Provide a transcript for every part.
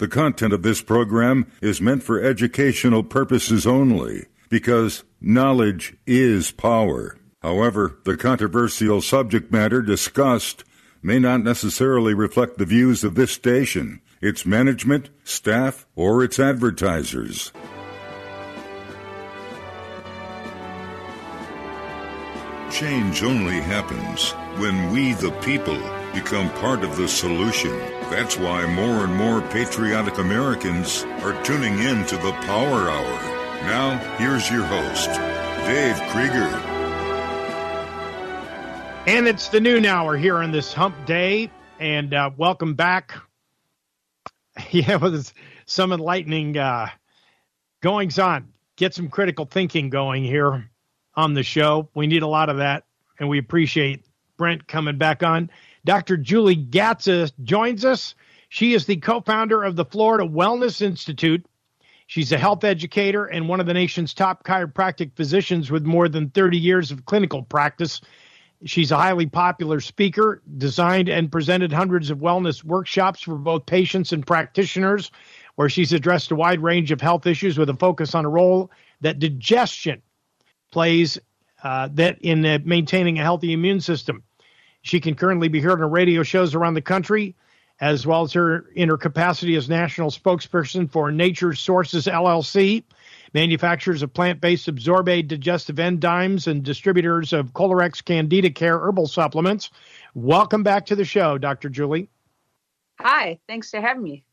The content of this program is meant for educational purposes only, because knowledge is power. However, the controversial subject matter discussed may not necessarily reflect the views of this station, its management, staff, or its advertisers. Change only happens when we, the people, become part of the solution. That's why more and more patriotic Americans are tuning in to the Power Hour. Now, here's your host, Dave Krieger. And it's the noon hour here on this hump day, and welcome back. Yeah, with some enlightening goings on. Get some critical thinking going here on the show. We need a lot of that, and we appreciate Brent coming back on. Dr. Julie Gatza joins us. She is the co-founder of the Florida Wellness Institute. She's a health educator and one of the nation's top chiropractic physicians with more than 30 years of clinical practice. She's a highly popular speaker, designed and presented hundreds of wellness workshops for both patients and practitioners, where she's addressed a wide range of health issues with a focus on a role that digestion plays in maintaining a healthy immune system. She can currently be heard on radio shows around the country, as well as in her capacity as national spokesperson for Nature Sources LLC, manufacturers of plant-based Absorbe digestive enzymes and distributors of Colorex Candida Care herbal supplements. Welcome back to the show, Dr. Julie. Hi, thanks for having me.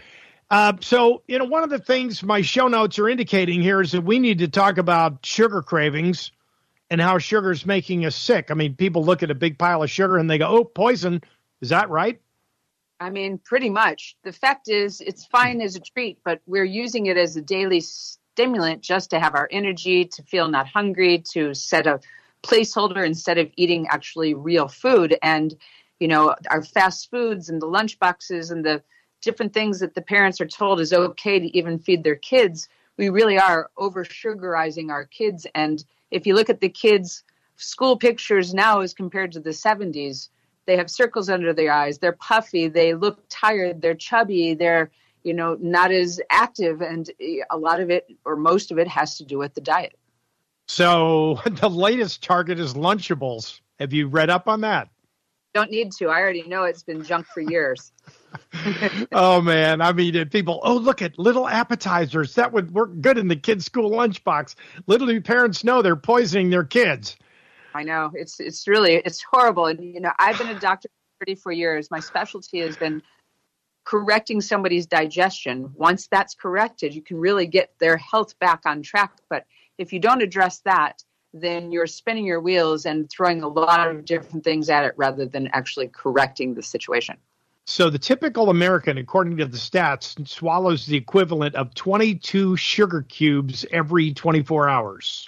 So, one of the things my show notes are indicating here is that we need to talk about sugar cravings and how sugar is making us sick. I mean, people look at a big pile of sugar and they go, oh, poison. Is that right? I mean, pretty much. The fact is, it's fine as a treat, but we're using it as a daily stimulant just to have our energy, to feel not hungry, to set a placeholder instead of eating actually real food. And, our fast foods and the lunch boxes and the different things that the parents are told is okay to even feed their kids, we really are over-sugarizing our kids. And if you look at the kids' school pictures now as compared to the 70s, they have circles under their eyes, they're puffy, they look tired, they're chubby, they're, not as active. And a lot of it, or most of it, has to do with the diet. So the latest target is Lunchables. Have you read up on that? Don't need to. I already know it's been junk for years. Oh, man. I mean, people, look at little appetizers. That would work good in the kids' school lunchbox. Little do parents know they're poisoning their kids. I know. It's horrible. And, I've been a doctor for 34 years. My specialty has been correcting somebody's digestion. Once that's corrected, you can really get their health back on track. But if you don't address that, then you're spinning your wheels and throwing a lot of different things at it rather than actually correcting the situation. So the typical American, according to the stats, swallows the equivalent of 22 sugar cubes every 24 hours.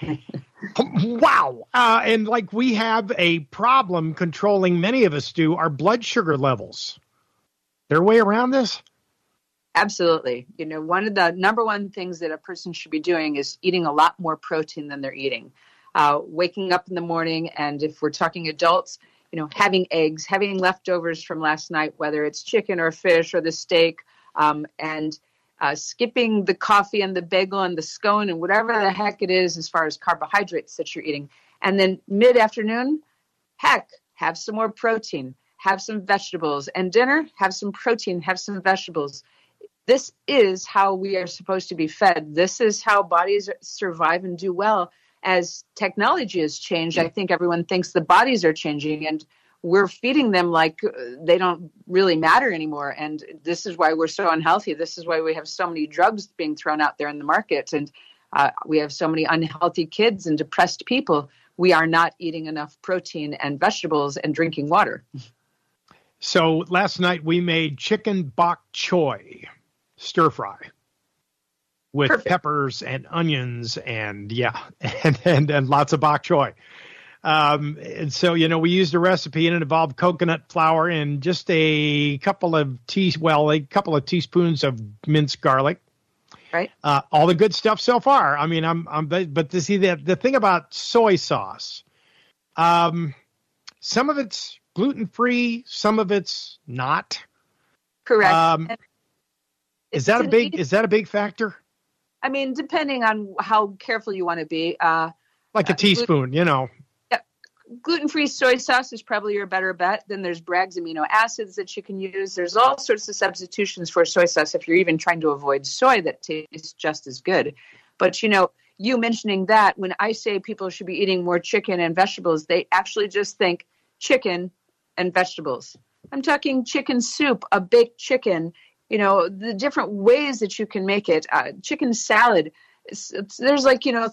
Wow. And we have a problem controlling, many of us do, our blood sugar levels. There a way around this? Absolutely. One of the number one things that a person should be doing is eating a lot more protein than they're eating. Waking up in the morning, and if we're talking adults, having eggs, having leftovers from last night, whether it's chicken or fish or the steak, and skipping the coffee and the bagel and the scone and whatever the heck it is as far as carbohydrates that you're eating. And then mid-afternoon, have some more protein, have some vegetables. And dinner, have some protein, have some vegetables. This is how we are supposed to be fed. This is how bodies survive and do well. As technology has changed, I think everyone thinks the bodies are changing, and we're feeding them like they don't really matter anymore. And this is why we're so unhealthy. This is why we have so many drugs being thrown out there in the market. And we have so many unhealthy kids and depressed people. We are not eating enough protein and vegetables and drinking water. So last night we made chicken bok choy stir fry with Perfect. Peppers and onions and and lots of bok choy. And so, we used a recipe and it involved coconut flour and just a couple of teaspoons of minced garlic. Right. All the good stuff so far. I mean, but to see the thing about soy sauce, some of it's gluten-free, some of it's not. Correct. Is that a big factor? I mean, depending on how careful you want to be. Like a teaspoon, Gluten-free soy sauce is probably your better bet. Then there's Bragg's amino acids that you can use. There's all sorts of substitutions for soy sauce if you're even trying to avoid soy that tastes just as good. But, you mentioning that, when I say people should be eating more chicken and vegetables, they actually just think chicken and vegetables. I'm talking chicken soup, a baked chicken, the different ways that you can make it. Chicken salad. There's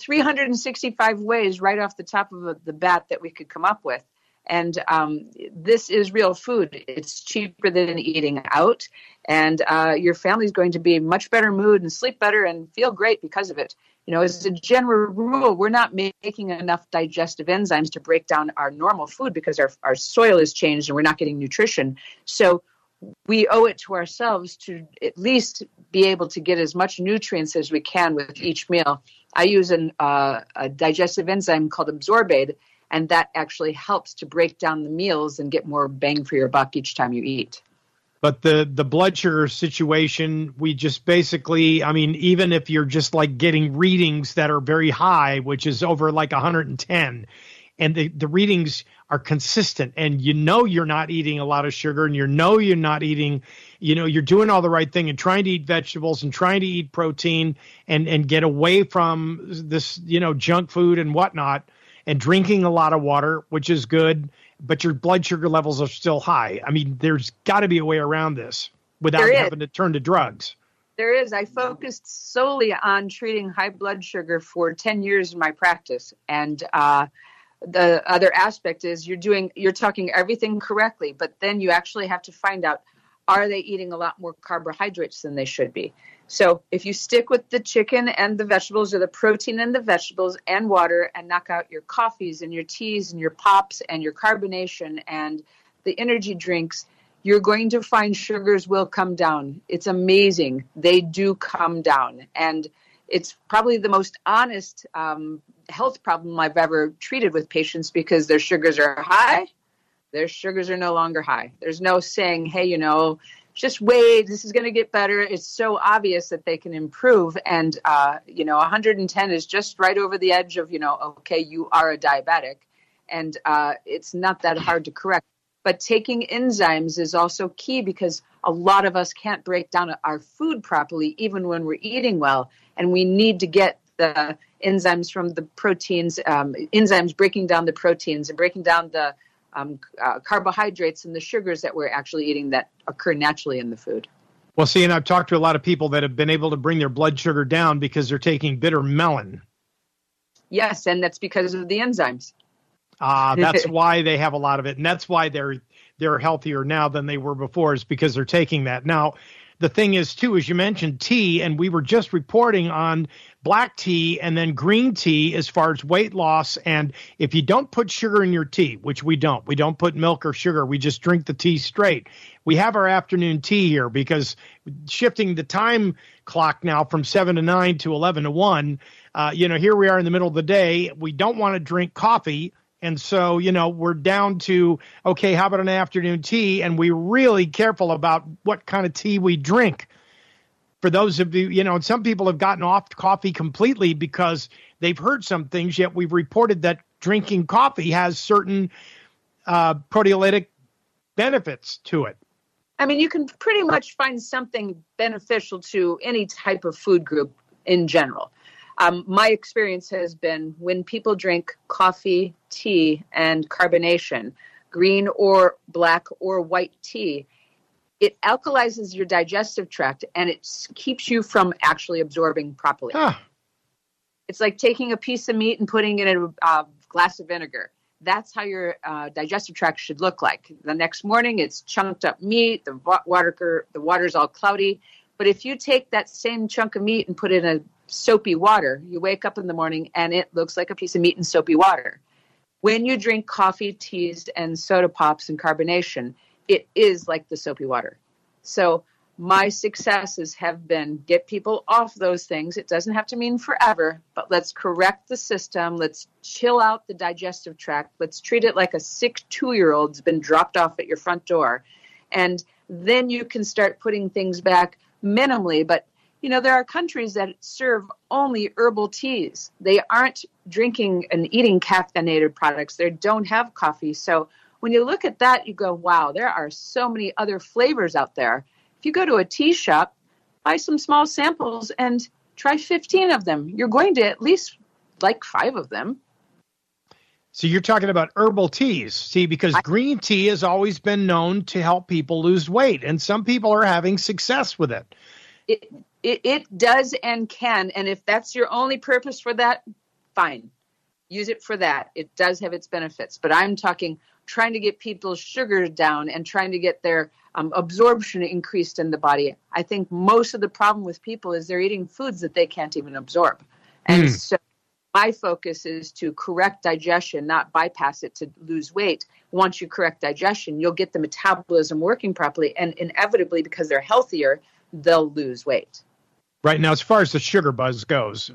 365 ways right off the top of the bat that we could come up with. And this is real food. It's cheaper than eating out. And your family's going to be in much better mood and sleep better and feel great because of it. As a general rule, we're not making enough digestive enzymes to break down our normal food because our soil has changed and we're not getting nutrition. So we owe it to ourselves to at least be able to get as much nutrients as we can with each meal. I use a digestive enzyme called Absorbade, and that actually helps to break down the meals and get more bang for your buck each time you eat. But the blood sugar situation, we just basically, even if you're just getting readings that are very high, which is over 110, and the readings are consistent, and you're not eating a lot of sugar, and you're not eating, you're doing all the right thing and trying to eat vegetables and trying to eat protein and get away from this, junk food and whatnot, and drinking a lot of water, which is good, but your blood sugar levels are still high. There's got to be a way around this without having to turn to drugs. There is. I focused solely on treating high blood sugar for 10 years in my practice. And the other aspect is you're talking everything correctly, but then you actually have to find out, are they eating a lot more carbohydrates than they should be? So if you stick with the chicken and the vegetables, or the protein and the vegetables and water, and knock out your coffees and your teas and your pops and your carbonation and the energy drinks, you're going to find sugars will come down. It's amazing. They do come down. And it's probably the most honest health problem I've ever treated with patients, because their sugars are high. Their sugars are no longer high. There's no saying, hey, just wait, this is going to get better. It's so obvious that they can improve. And, 110 is just right over the edge of, okay, you are a diabetic. And it's not that hard to correct. But taking enzymes is also key, because a lot of us can't break down our food properly, even when we're eating well. And we need to get the enzymes from the proteins, enzymes breaking down the proteins and breaking down the carbohydrates and the sugars that we're actually eating that occur naturally in the food. Well, see, and I've talked to a lot of people that have been able to bring their blood sugar down because they're taking bitter melon. Yes, and that's because of the enzymes. That's why they have a lot of it, and that's why they're healthier now than they were before, is because they're taking that. Now, the thing is, too, as you mentioned, tea, and we were just reporting on black tea and then green tea as far as weight loss. And if you don't put sugar in your tea, which we don't put milk or sugar, we just drink the tea straight. We have our afternoon tea here because shifting the time clock now from 7 to 9 to 11 to 1, here we are in the middle of the day. We don't want to drink coffee. And so, we're down to, okay, how about an afternoon tea? And we're really careful about what kind of tea we drink. For those of you, some people have gotten off coffee completely because they've heard some things, yet we've reported that drinking coffee has certain proteolytic benefits to it. You can pretty much find something beneficial to any type of food group in general. My experience has been when people drink coffee, tea, and carbonation, green or black or white tea, it alkalizes your digestive tract and it keeps you from actually absorbing properly. It's like taking a piece of meat and putting it in a glass of vinegar. That's how your digestive tract should look like. The next morning, it's chunked up meat, the water's all cloudy. But if you take that same chunk of meat and put it in a soapy water, you wake up in the morning and it looks like a piece of meat in soapy water. When you drink coffee, teas, and soda pops and carbonation, it is like the soapy water. So my successes have been get people off those things. It doesn't have to mean forever, but let's correct the system. Let's chill out the digestive tract. Let's treat it like a sick 2-year-old's been dropped off at your front door. And then you can start putting things back minimally, but there are countries that serve only herbal teas. They aren't drinking and eating caffeinated products. They don't have coffee. So when you look at that, you go, wow, there are so many other flavors out there. If you go to a tea shop, buy some small samples and try 15 of them. You're going to at least like 5 of them. So you're talking about herbal teas, see, because green tea has always been known to help people lose weight, and some people are having success with it. It does and can, and if that's your only purpose for that, fine. Use it for that. It does have its benefits, but I'm talking trying to get people's sugar down and trying to get their absorption increased in the body. I think most of the problem with people is they're eating foods that they can't even absorb. And so my focus is to correct digestion, not bypass it to lose weight. Once you correct digestion, you'll get the metabolism working properly, and inevitably, because they're healthier, they'll lose weight. Right. Now, as far as the sugar buzz goes,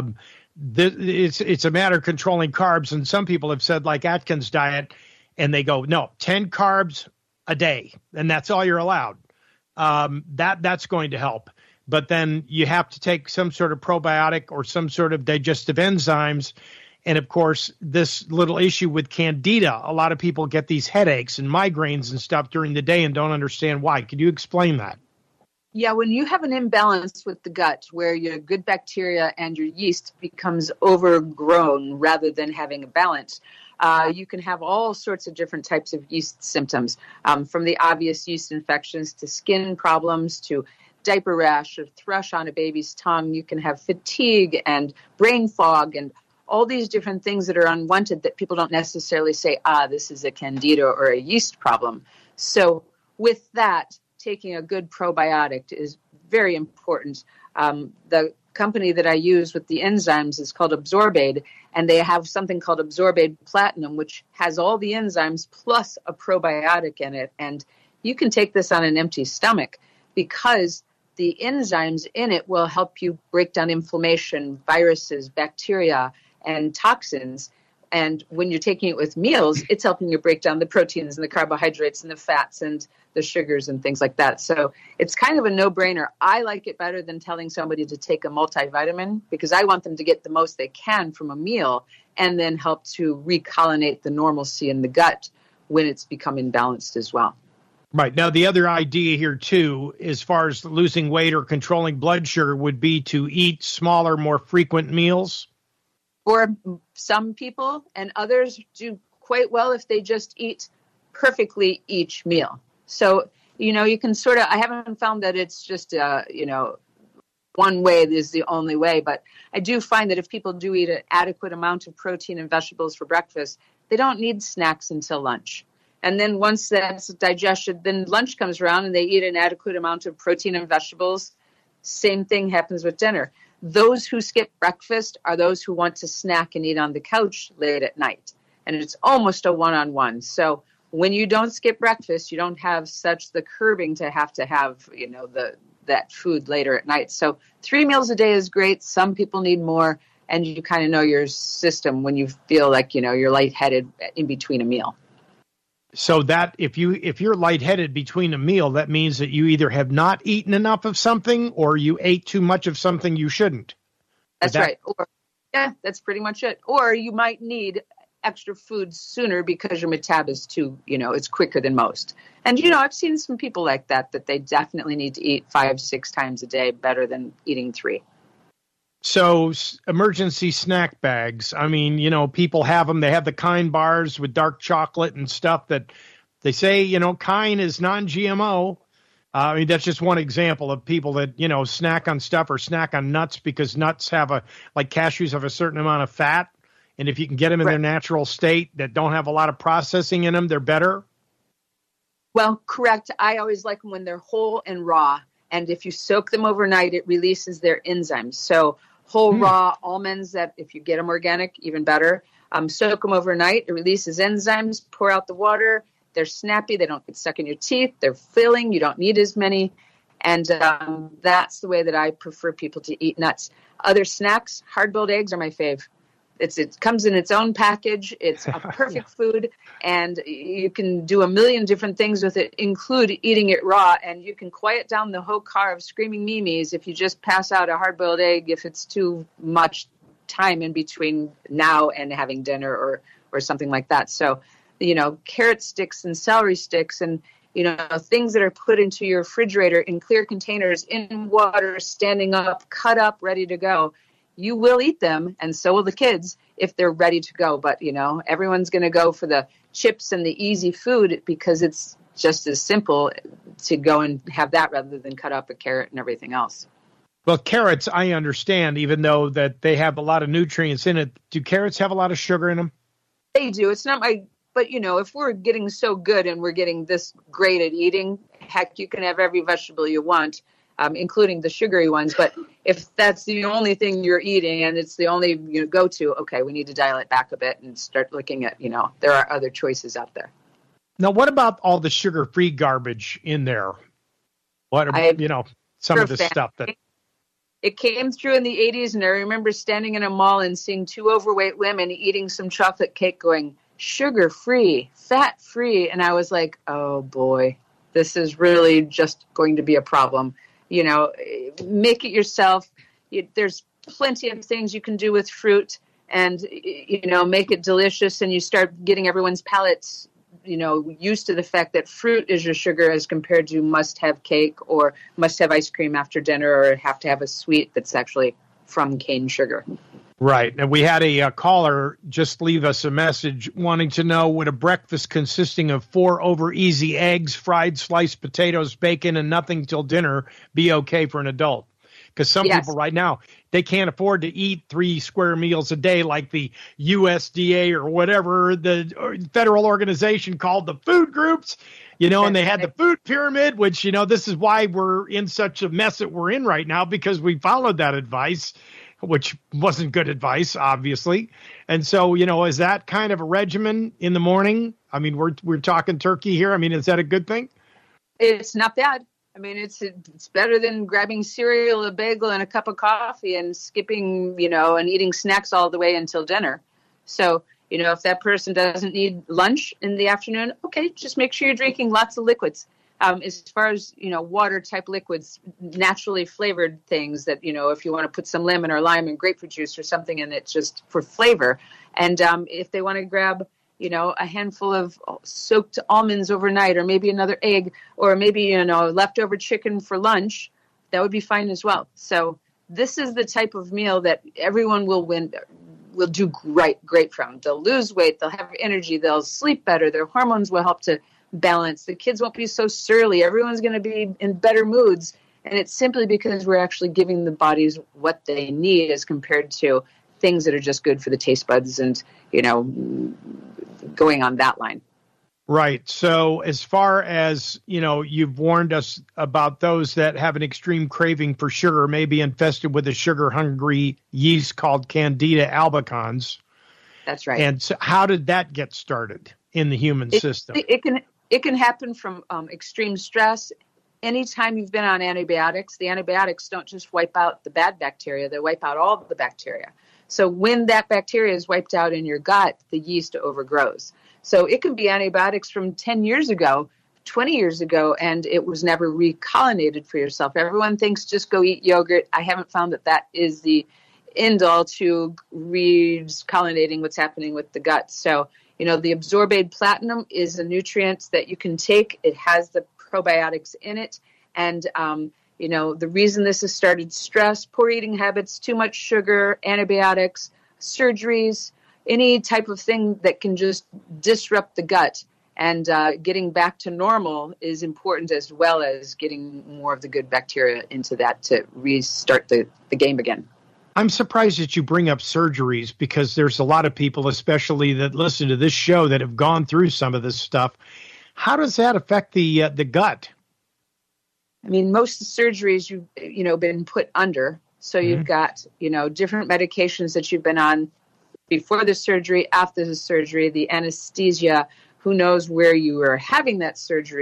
it's a matter of controlling carbs, and some people have said, like Atkins diet, and they go, no, 10 carbs a day, and that's all you're allowed. That's going to help. But then you have to take some sort of probiotic or some sort of digestive enzymes. And, of course, this little issue with candida, a lot of people get these headaches and migraines and stuff during the day and don't understand why. Could you explain that? Yeah, when you have an imbalance with the gut where your good bacteria and your yeast becomes overgrown rather than having a balance, you can have all sorts of different types of yeast symptoms, from the obvious yeast infections to skin problems to diaper rash or thrush on a baby's tongue. You can have fatigue and brain fog and all these different things that are unwanted that people don't necessarily say, this is a candida or a yeast problem. So with that, taking a good probiotic is very important. The company that I use with the enzymes is called Absorbaid, and they have something called Absorbaid Platinum, which has all the enzymes plus a probiotic in it. And you can take this on an empty stomach because the enzymes in it will help you break down inflammation, viruses, bacteria, and toxins. And when you're taking it with meals, it's helping you break down the proteins and the carbohydrates and the fats and the sugars and things like that. So it's kind of a no-brainer. I like it better than telling somebody to take a multivitamin because I want them to get the most they can from a meal and then help to recolonate the normalcy in the gut when it's become imbalanced as well. Right. Now, the other idea here, too, as far as losing weight or controlling blood sugar would be to eat smaller, more frequent meals. For some people, and others do quite well if they just eat perfectly each meal. So, you can sort of, I haven't found that it's just, one way is the only way, but I do find that if people do eat an adequate amount of protein and vegetables for breakfast, they don't need snacks until lunch. And then once that's digested, then lunch comes around and they eat an adequate amount of protein and vegetables. Same thing happens with dinner. Those who skip breakfast are those who want to snack and eat on the couch late at night. And it's almost a one-on-one. So when you don't skip breakfast, you don't have such the curbing to have, that food later at night. So 3 meals a day is great. Some people need more. And you kind of know your system when you feel like, you're lightheaded in between a meal. So that if you're lightheaded between a meal, that means that you either have not eaten enough of something or you ate too much of something you shouldn't. That's right. That's pretty much it. Or you might need extra food sooner because your metabolism it's quicker than most. And, I've seen some people like that they definitely need to eat 5-6 times a day better than eating 3. So emergency snack bags, I mean, people have them. They have the Kind bars with dark chocolate and stuff that they say, Kind is non-GMO. I mean, that's just one example of people that, snack on stuff or snack on nuts because nuts have like cashews have a certain amount of fat. And if you can get them in their natural state that don't have a lot of processing in them, they're better. Well, correct. I always like them when they're whole and raw. And if you soak them overnight, it releases their enzymes. So whole raw almonds that if you get them organic, even better. Soak them overnight. It releases enzymes. Pour out the water. They're snappy. They don't get stuck in your teeth. They're filling. You don't need as many. And that's the way that I prefer people to eat nuts. Other snacks, hard-boiled eggs are my fave. It comes in its own package. It's a perfect food, and you can do a million different things with it, include eating it raw, and you can quiet down the whole car of screaming mimes if you just pass out a hard-boiled egg if it's too much time in between now and having dinner or something like that. So, carrot sticks and celery sticks and, things that are put into your refrigerator in clear containers, in water, standing up, cut up, ready to go. You will eat them, and so will the kids if they're ready to go. But, everyone's going to go for the chips and the easy food because it's just as simple to go and have that rather than cut up a carrot and everything else. Well, carrots, I understand, even though that they have a lot of nutrients in it. Do carrots have a lot of sugar in them? They do. It's not but, if we're getting so good and we're getting this great at eating, heck, you can have every vegetable you want. Including the sugary ones. But if that's the only thing you're eating and it's the only go-to, okay, we need to dial it back a bit and start looking at, there are other choices out there. Now, what about all the sugar-free garbage in there? What are, some of the stuff that... It came through in the 80s, and I remember standing in a mall and seeing two overweight women eating some chocolate cake going, sugar-free, fat-free. And I was like, oh, boy, this is really just going to be a problem. Make it yourself. There's plenty of things you can do with fruit and, make it delicious. And you start getting everyone's palates, used to the fact that fruit is your sugar as compared to must have cake or must have ice cream after dinner or have to have a sweet that's actually from cane sugar. Right. And we had a caller just leave us a message wanting to know, would a breakfast consisting of 4 over easy eggs, fried sliced potatoes, bacon, and nothing till dinner be okay for an adult? Because some people right now, they can't afford to eat 3 square meals a day like the USDA or whatever the federal organization called the food groups, and they had the food pyramid, which, this is why we're in such a mess that we're in right now, because we followed that advice, which wasn't good advice, obviously. And so, is that kind of a regimen in the morning? I mean, we're talking turkey here. I mean, is that a good thing? It's not bad. I mean, it's better than grabbing cereal, a bagel, and a cup of coffee and skipping, and eating snacks all the way until dinner. So, if that person doesn't need lunch in the afternoon, okay, just make sure you're drinking lots of liquids. As far as, water type liquids, naturally flavored things that, if you want to put some lemon or lime and grapefruit juice or something in it just for flavor. And if they want to grab, a handful of soaked almonds overnight or maybe another egg or maybe, leftover chicken for lunch, that would be fine as well. So this is the type of meal that everyone will do great from. They'll lose weight, they'll have energy, they'll sleep better, their hormones will help to balance. The kids won't be so surly. Everyone's going to be in better moods. And it's simply because we're actually giving the bodies what they need as compared to things that are just good for the taste buds and, going on that line. Right. So as far as, you've warned us about those that have an extreme craving for sugar, may be infested with a sugar-hungry yeast called Candida albicans. That's right. And so how did that get started in the human system? It can happen from extreme stress. Anytime you've been on antibiotics, the antibiotics don't just wipe out the bad bacteria, they wipe out all the bacteria. So when that bacteria is wiped out in your gut, the yeast overgrows. So it can be antibiotics from 10 years ago, 20 years ago, and it was never recolonized for yourself. Everyone thinks just go eat yogurt. I haven't found that is the end all to recolonizing what's happening with the gut. So, the absorbate platinum is a nutrient that you can take. It has the probiotics in it. And, the reason this has started: stress, poor eating habits, too much sugar, antibiotics, surgeries, any type of thing that can just disrupt the gut. And getting back to normal is important, as well as getting more of the good bacteria into that to restart the game again. I'm surprised that you bring up surgeries, because there's a lot of people, especially that listen to this show, that have gone through some of this stuff. How does that affect the gut? I mean, most surgeries you've been put under. So you've got, different medications that you've been on before the surgery, after the surgery, the anesthesia, who knows where you were having that surgery.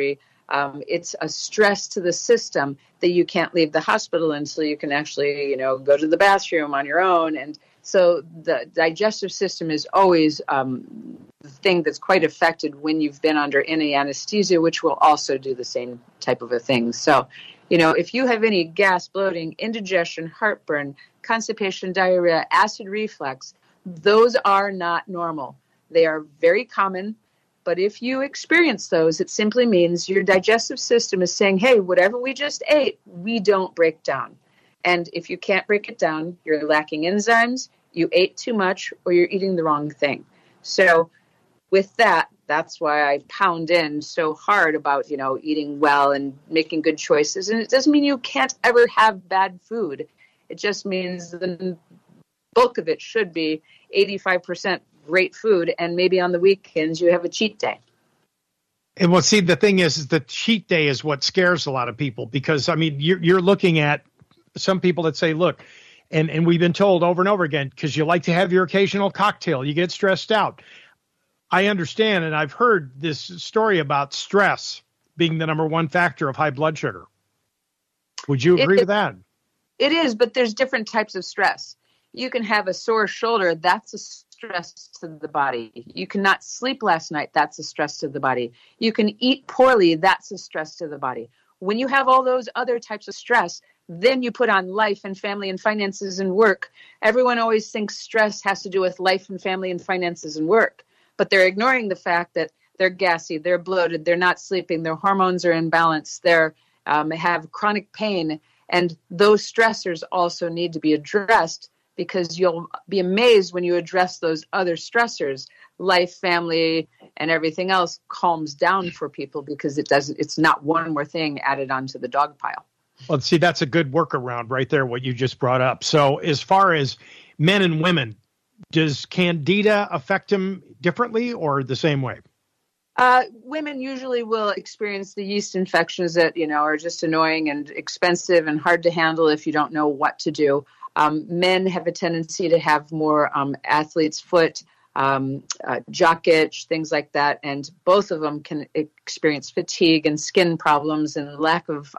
It's a stress to the system that you can't leave the hospital until you can actually, go to the bathroom on your own. And so the digestive system is always the thing that's quite affected when you've been under any anesthesia, which will also do the same type of a thing. So, if you have any gas, bloating, indigestion, heartburn, constipation, diarrhea, acid reflux, those are not normal. They are very common. But if you experience those, it simply means your digestive system is saying, hey, whatever we just ate, we don't break down. And if you can't break it down, you're lacking enzymes, you ate too much, or you're eating the wrong thing. So with that, that's why I pound in so hard about, eating well and making good choices. And it doesn't mean you can't ever have bad food. It just means the bulk of it should be 85% great food, and maybe on the weekends you have a cheat day. And well, see, the thing is the cheat day is what scares a lot of people, because, you're looking at some people that say, look, and we've been told over and over again, because you like to have your occasional cocktail, you get stressed out. I understand, and I've heard this story about stress being the number one factor of high blood sugar. Would you agree with that? It is, but there's different types of stress. You can have a sore shoulder, that's a stress to the body. You cannot sleep last night, that's a stress to the body. You can eat poorly, that's a stress to the body. When you have all those other types of stress, then you put on life and family and finances and work. Everyone always thinks stress has to do with life and family and finances and work, but they're ignoring the fact that they're gassy, they're bloated, they're not sleeping, their hormones are imbalanced, they have chronic pain, and those stressors also need to be addressed, because you'll be amazed when you address those other stressors, life, family, and everything else calms down for people, because it's not one more thing added onto the dog pile. Well, see, that's a good workaround right there, what you just brought up. So as far as men and women, does Candida affect them differently or the same way? Women usually will experience the yeast infections that, are just annoying and expensive and hard to handle if you don't know what to do. Men have a tendency to have more athlete's foot, jock itch, things like that. And both of them can experience fatigue and skin problems and lack of,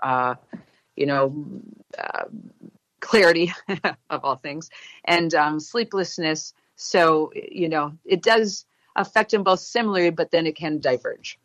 clarity of all things, and sleeplessness. So, it does affect them both similarly, but then it can diverge.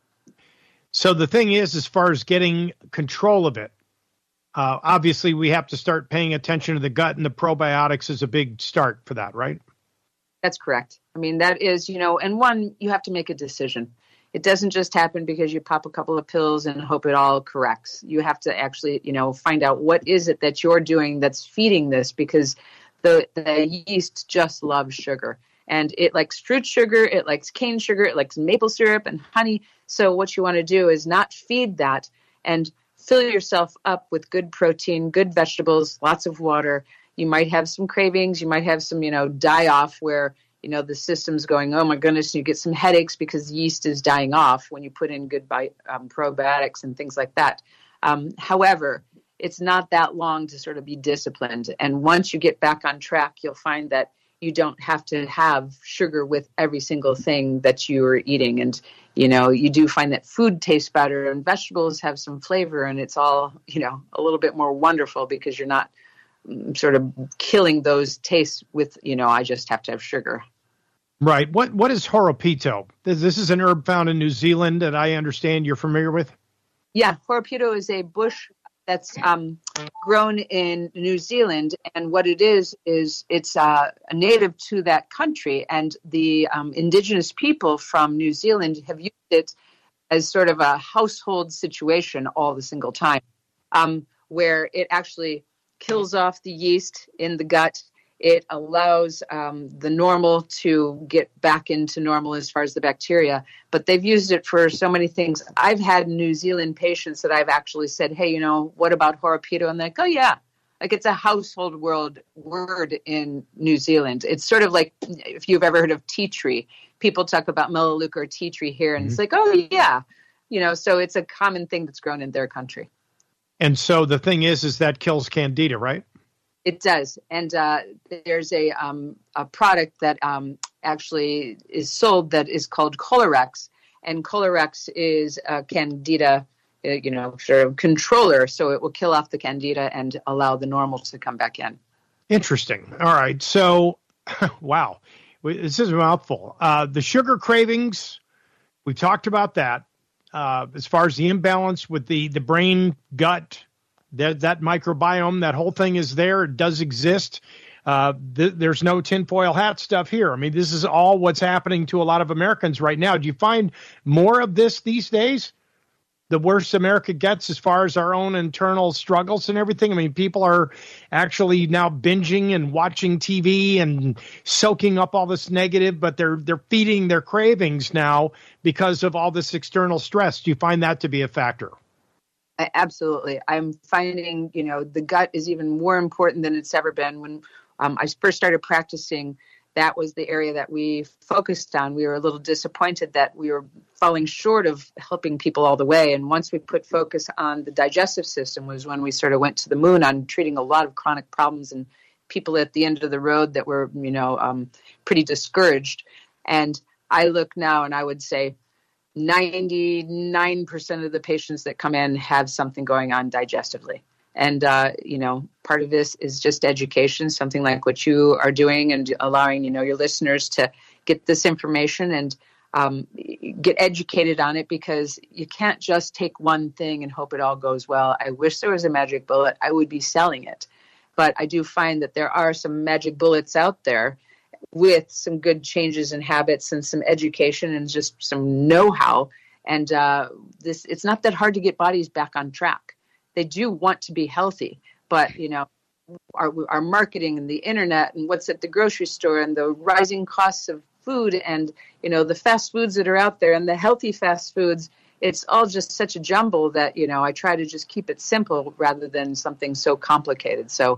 So the thing is, as far as getting control of it, obviously, we have to start paying attention to the gut, and the probiotics is a big start for that, right? That's correct. That is, and one, you have to make a decision. It doesn't just happen because you pop a couple of pills and hope it all corrects. You have to actually, find out what is it that you're doing that's feeding this, because the yeast just loves sugar. And it likes fruit sugar, it likes cane sugar, it likes maple syrup and honey. So what you want to do is not feed that, and fill yourself up with good protein, good vegetables, lots of water. You might have some cravings. You might have some, die off where, the system's going, oh my goodness, you get some headaches because yeast is dying off when you put in good probiotics and things like that. However, it's not that long to sort of be disciplined. And once you get back on track, you'll find that you don't have to have sugar with every single thing that you are eating. And, you do find that food tastes better and vegetables have some flavor, and it's all, a little bit more wonderful, because you're not sort of killing those tastes with, I just have to have sugar. Right. What is Horopito? This is an herb found in New Zealand that I understand you're familiar with. Yeah, Horopito is a bush that's grown in New Zealand, and what it is it's a native to that country, and the indigenous people from New Zealand have used it as sort of a household situation all the single time, where it actually kills off the yeast in the gut. It allows the normal to get back into normal as far as the bacteria. But they've used it for so many things. I've had New Zealand patients that I've actually said, hey, what about Horopito? And they're like, oh, yeah. Like, it's a household word in New Zealand. It's sort of like, if you've ever heard of tea tree, people talk about Melaleuca or tea tree here. And It's like, oh, yeah. So it's a common thing that's grown in their country. And so the thing is that kills Candida, right? It does. And there's a product that actually is sold that is called Colorex. And Colorex is a Candida sort of controller, so it will kill off the candida and allow the normal to come back in. Interesting. All right. So, wow, this is a mouthful. The sugar cravings, we talked about that. As far as the imbalance with the brain, gut, that microbiome, that whole thing is there. It does exist. There's no tinfoil hat stuff here. I mean, this is all what's happening to a lot of Americans right now. Do you find more of this these days? The worse America gets as far as our own internal struggles and everything. I mean, people are actually now binging and watching TV and soaking up all this negative, but they're feeding their cravings now because of all this external stress. Do you find that to be a factor? Absolutely. I'm finding, the gut is even more important than it's ever been. When I first started practicing, that was the area that we focused on. We were a little disappointed that we were falling short of helping people all the way. And once we put focus on the digestive system was when we sort of went to the moon on treating a lot of chronic problems and people at the end of the road that were, pretty discouraged. And I look now and I would say 99% of the patients that come in have something going on digestively. And, part of this is just education, something like what you are doing and allowing, your listeners to get this information and get educated on it, because you can't just take one thing and hope it all goes well. I wish there was a magic bullet. I would be selling it. But I do find that there are some magic bullets out there with some good changes in habits and some education and just some know-how. And it's not that hard to get bodies back on track. They do want to be healthy, but, our marketing and the internet and what's at the grocery store and the rising costs of food and, the fast foods that are out there and the healthy fast foods, it's all just such a jumble that, I try to just keep it simple rather than something so complicated. So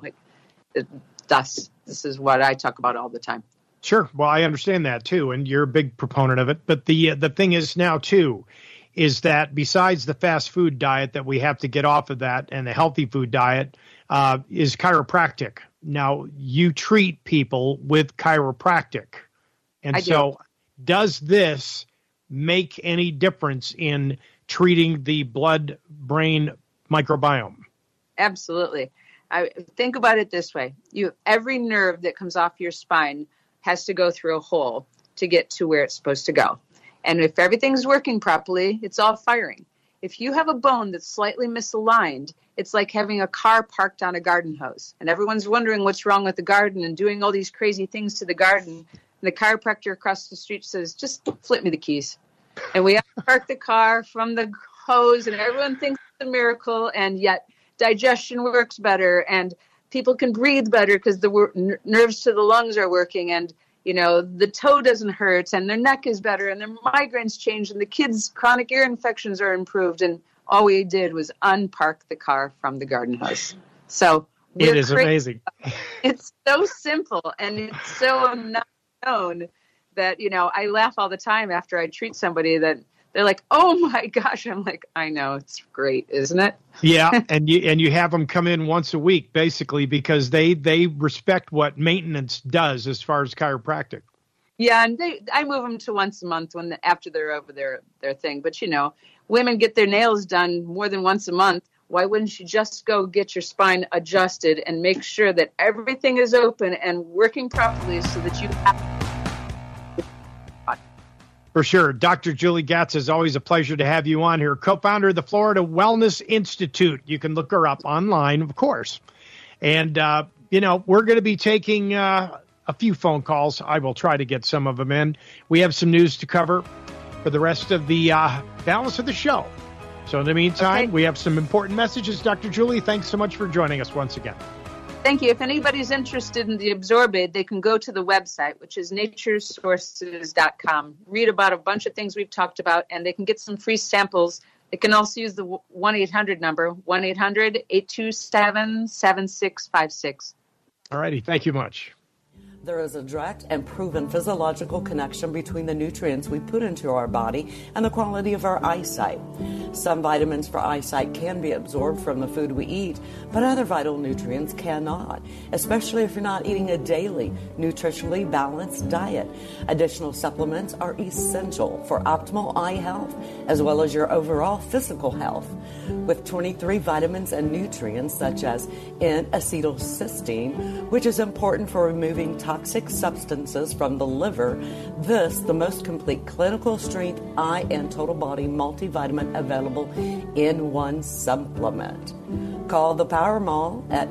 this is what I talk about all the time. Sure. Well, I understand that too, and you're a big proponent of it. But the thing is now too, is that besides the fast food diet that we have to get off of that and the healthy food diet is chiropractic. Now, you treat people with chiropractic. And so does this make any difference in treating the blood-brain microbiome? Absolutely. I think about it this way. Every nerve that comes off your spine has to go through a hole to get to where it's supposed to go. And if everything's working properly, it's all firing. If you have a bone that's slightly misaligned, it's like having a car parked on a garden hose. And everyone's wondering what's wrong with the garden and doing all these crazy things to the garden. And the chiropractor across the street says, just flip me the keys. And we have to park the car from the hose, and everyone thinks it's a miracle. And yet digestion works better, and people can breathe better because the nerves to the lungs are working, and the toe doesn't hurt, and their neck is better, and their migraines change, and the kids' chronic ear infections are improved. And all we did was unpark the car from the garden hose. So it is amazing. It's so simple, and it's so not known that, I laugh all the time after I treat somebody that they're like, oh my gosh. I'm like, I know, it's great, isn't it? Yeah. And you have them come in once a week, basically, because they respect what maintenance does as far as chiropractic. Yeah. And I move them to once a month after they're over their thing. But, women get their nails done more than once a month. Why wouldn't you just go get your spine adjusted and make sure that everything is open and working properly so that you have... For sure. Dr. Julie Gatz, is always a pleasure to have you on here. Co-founder of the Florida Wellness Institute. You can look her up online, of course. And, we're going to be taking a few phone calls. I will try to get some of them in. We have some news to cover for the rest of the balance of the show. So in the meantime, we have some important messages. Dr. Julie, thanks so much for joining us once again. Thank you. If anybody's interested in the Absorbate, they can go to the website, which is naturesources.com, read about a bunch of things we've talked about, and they can get some free samples. They can also use the 1-800 number, 1-800-827-7656. All righty. Thank you much. There is a direct and proven physiological connection between the nutrients we put into our body and the quality of our eyesight. Some vitamins for eyesight can be absorbed from the food we eat, but other vital nutrients cannot, especially if you're not eating a daily, nutritionally balanced diet. Additional supplements are essential for optimal eye health, as well as your overall physical health. With 23 vitamins and nutrients such as N-acetylcysteine, which is important for removing toxic substances from the liver, this the most complete clinical strength eye and total body multivitamin available in one supplement. Call the Power Mall at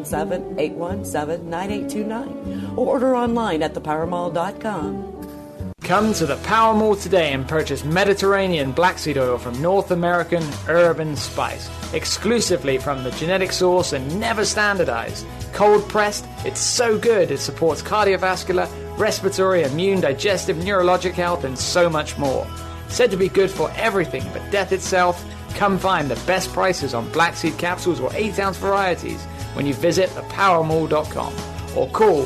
877-817-9829 or order online at thepowermall.com. Come to the Power Mall today and purchase Mediterranean black seed oil from North American Urban Spice, exclusively from the genetic source and never standardized. Cold pressed, it's so good it supports cardiovascular, respiratory, immune, digestive, neurologic health, and so much more. Said to be good for everything but death itself, come find the best prices on black seed capsules or 8-ounce varieties when you visit thepowermall.com. or call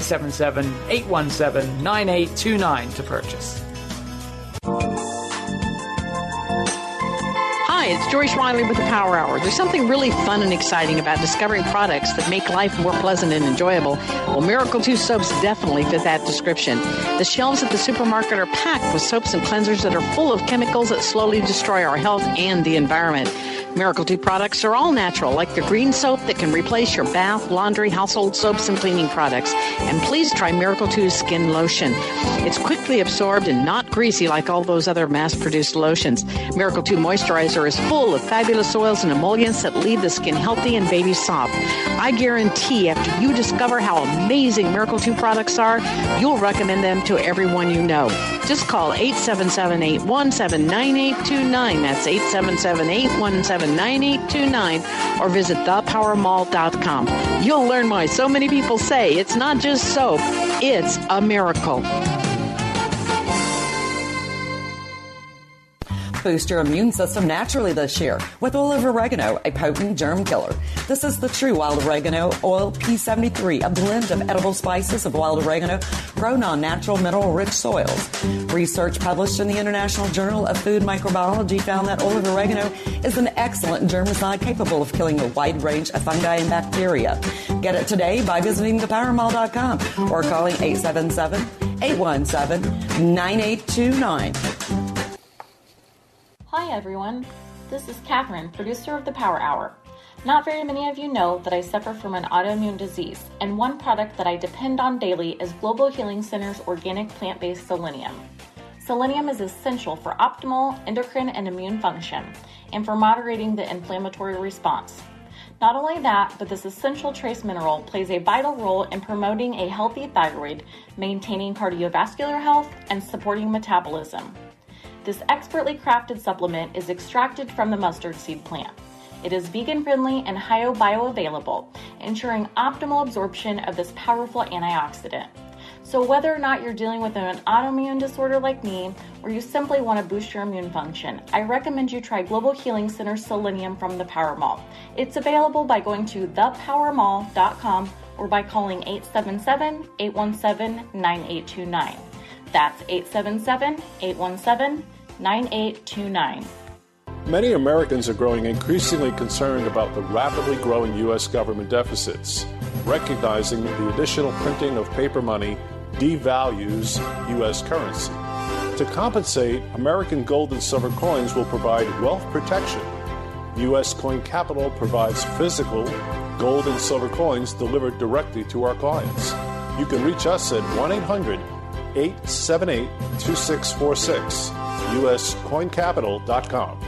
877-817-9829 to purchase. Hi, it's Joyce Riley with the Power Hour. There's something really fun and exciting about discovering products that make life more pleasant and enjoyable. Well, Miracle 2 soaps definitely fit that description. The shelves at the supermarket are packed with soaps and cleansers that are full of chemicals that slowly destroy our health and the environment. Miracle 2 products are all natural, like the green soap that can replace your bath, laundry, household soaps, and cleaning products. And please try Miracle 2 Skin Lotion. It's quickly absorbed and not greasy like all those other mass-produced lotions. Miracle 2 Moisturizer is full of fabulous oils and emollients that leave the skin healthy and baby soft. I guarantee after you discover how amazing Miracle 2 products are, you'll recommend them to everyone you know. Just call 877-817-9829. That's 877-817-9829 or visit thepowermall.com. You'll learn why so many people say it's not just soap, it's a miracle. Boost your immune system naturally this year with oil of oregano, a potent germ killer. This is the true wild oregano oil P73, a blend of edible spices of wild oregano grown on natural mineral-rich soils. Research published in the International Journal of Food Microbiology found that oil of oregano is an excellent germicide capable of killing a wide range of fungi and bacteria. Get it today by visiting thepowermall.com or calling 877-817-9829. Hi everyone, this is Catherine, producer of the Power Hour. Not very many of you know that I suffer from an autoimmune disease, and one product that I depend on daily is Global Healing Center's organic plant-based selenium. Selenium is essential for optimal endocrine and immune function, and for moderating the inflammatory response. Not only that, but this essential trace mineral plays a vital role in promoting a healthy thyroid, maintaining cardiovascular health, and supporting metabolism. This expertly crafted supplement is extracted from the mustard seed plant. It is vegan-friendly and bioavailable, ensuring optimal absorption of this powerful antioxidant. So whether or not you're dealing with an autoimmune disorder like me, or you simply want to boost your immune function, I recommend you try Global Healing Center Selenium from the Power Mall. It's available by going to thepowermall.com or by calling 877-817-9829. That's 877-817-9829. Many Americans are growing increasingly concerned about the rapidly growing U.S. government deficits. Recognizing the additional printing of paper money devalues U.S. currency. To compensate, American gold and silver coins will provide wealth protection. U.S. Coin Capital provides physical gold and silver coins delivered directly to our clients. You can reach us at 1-800-878-2646, uscoincapital.com.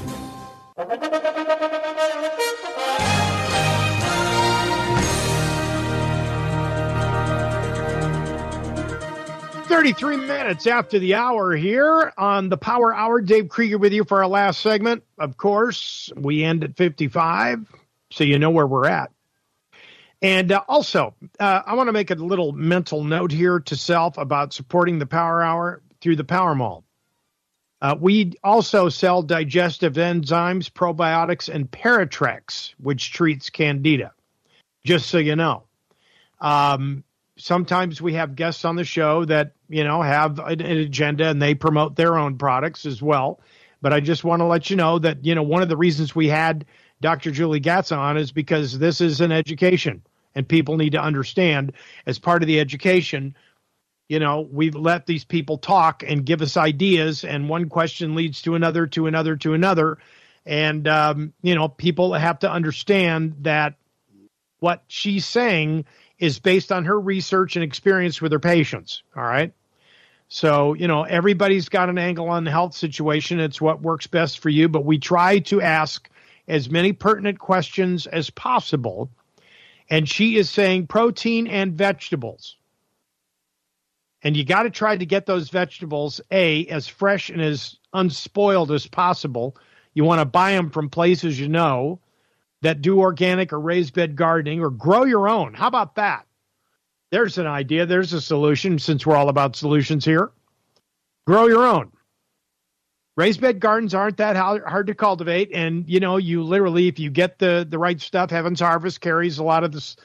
Minutes after the hour here on the Power Hour. Dave Krieger with you for our last segment. Of course, we end at 55, so you know where we're at. And also, I want to make a little mental note here to self about supporting the Power Hour through the Power Mall. We also sell digestive enzymes, probiotics, and Paratrex, which treats candida, just so you know. sometimes we have guests on the show that, have an agenda and they promote their own products as well. But I just want to let you know that, one of the reasons we had Dr. Julie Gatz on is because this is an education and people need to understand as part of the education, we've let these people talk and give us ideas, and one question leads to another, to another, to another. And, people have to understand that what she's saying is based on her research and experience with her patients. All right. So, everybody's got an angle on the health situation. It's what works best for you. But we try to ask as many pertinent questions as possible. And she is saying protein and vegetables. And you got to try to get those vegetables, as fresh and as unspoiled as possible. You want to buy them from places that do organic or raised bed gardening, or grow your own. How about that? There's an idea. There's a solution, since we're all about solutions here. Grow your own. Raised bed gardens aren't that hard to cultivate. And, you literally, if you get the right stuff, Heaven's Harvest carries a lot of this,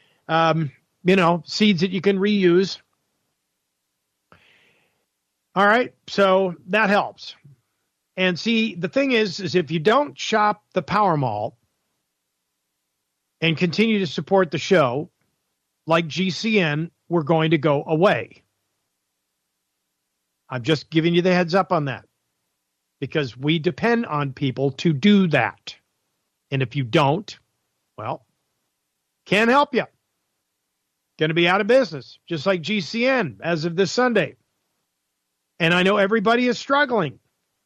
seeds that you can reuse. All right. So that helps. And see, the thing is if you don't shop the Power Mall and continue to support the show, like GCN, we're going to go away. I'm just giving you the heads up on that, because we depend on people to do that. And if you don't, well, can't help you. Going to be out of business, just like GCN as of this Sunday. And I know everybody is struggling.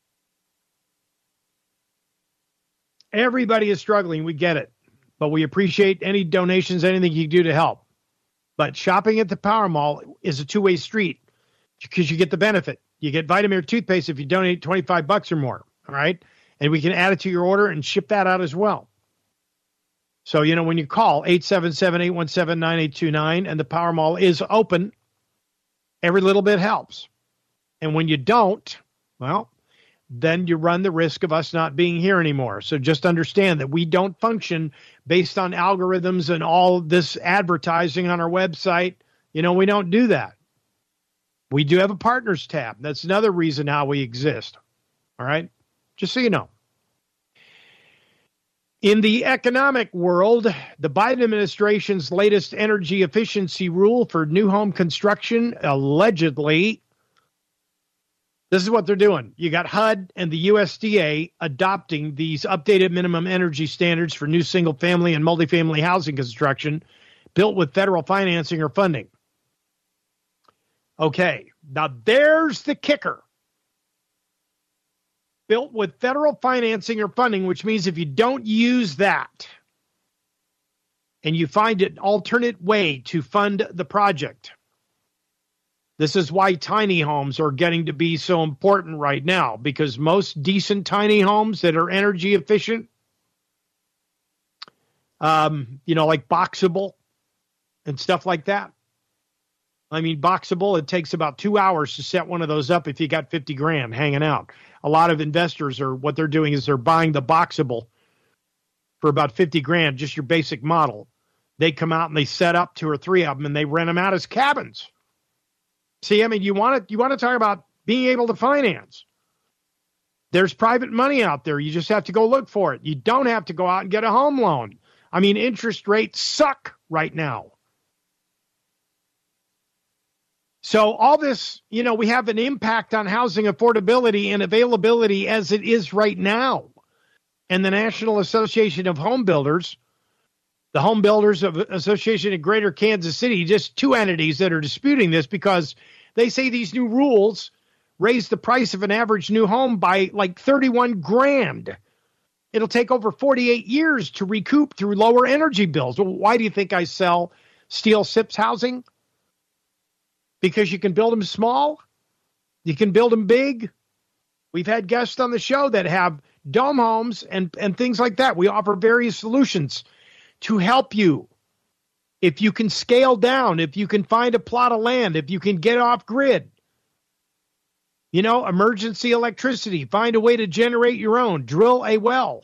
Everybody is struggling. We get it. But we appreciate any donations, anything you do to help. But shopping at the Power Mall is a two-way street, because you get the benefit. You get Vitamir toothpaste if you donate $25 or more. All right. And we can add it to your order and ship that out as well. So, when you call 877-817-9829 and the Power Mall is open, every little bit helps. And when you don't, well, then you run the risk of us not being here anymore. So just understand that we don't function based on algorithms and all this advertising on our website. We don't do that. We do have a partners tab. That's another reason how we exist. All right. Just so you know. In the economic world, the Biden administration's latest energy efficiency rule for new home construction, allegedly, this is what they're doing. You got HUD and the USDA adopting these updated minimum energy standards for new single-family and multifamily housing construction built with federal financing or funding. Okay, now there's the kicker. Built with federal financing or funding, which means if you don't use that and you find an alternate way to fund the project, this is why tiny homes are getting to be so important right now, because most decent tiny homes that are energy efficient, like Boxable and stuff like that. I mean, Boxable, it takes about 2 hours to set one of those up if you got $50,000 hanging out. A lot of investors what they're doing is they're buying the Boxable for about $50,000, just your basic model. They come out and they set up 2 or 3 of them and they rent them out as cabins. See, I mean, you want to talk about being able to finance. There's private money out there. You just have to go look for it. You don't have to go out and get a home loan. I mean, interest rates suck right now. So all this, we have an impact on housing affordability and availability as it is right now. And the National Association of Home Builders, the Home Builders Association of Greater Kansas City, just 2 entities that are disputing this because they say these new rules raise the price of an average new home by like $31,000. It'll take over 48 years to recoup through lower energy bills. Well, why do you think I sell Steel Sips housing? Because you can build them small. You can build them big. We've had guests on the show that have dome homes and things like that. We offer various solutions to help you. If you can scale down, if you can find a plot of land, if you can get off grid, emergency electricity, find a way to generate your own, drill a well,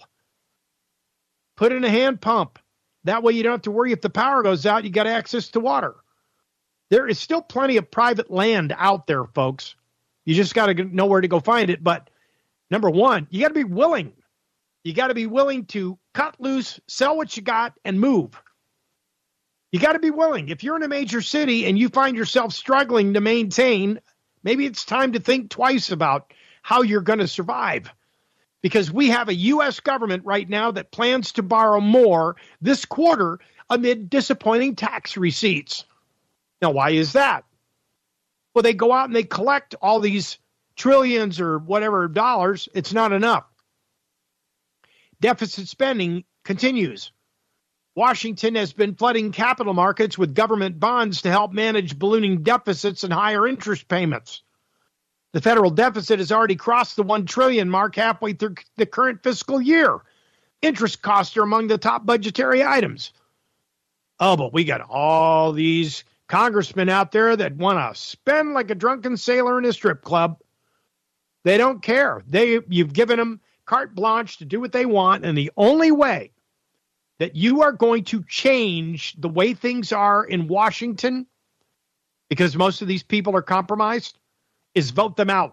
put in a hand pump. That way you don't have to worry if the power goes out, you got access to water. There is still plenty of private land out there, folks. You just got to know where to go find it. But number one, you got to be willing. You got to be willing to cut loose, sell what you got, and move. You got to be willing. If you're in a major city and you find yourself struggling to maintain, maybe it's time to think twice about how you're going to survive. Because we have a U.S. government right now that plans to borrow more this quarter amid disappointing tax receipts. Now, why is that? Well, they go out and they collect all these trillions or whatever dollars. It's not enough. Deficit spending continues. Washington has been flooding capital markets with government bonds to help manage ballooning deficits and higher interest payments. The federal deficit has already crossed the $1 trillion mark halfway through the current fiscal year. Interest costs are among the top budgetary items. Oh, but we got all these congressmen out there that want to spend like a drunken sailor in a strip club. They don't care. You've given them carte blanche to do what they want, and the only way that you are going to change the way things are in Washington, because most of these people are compromised, is vote them out.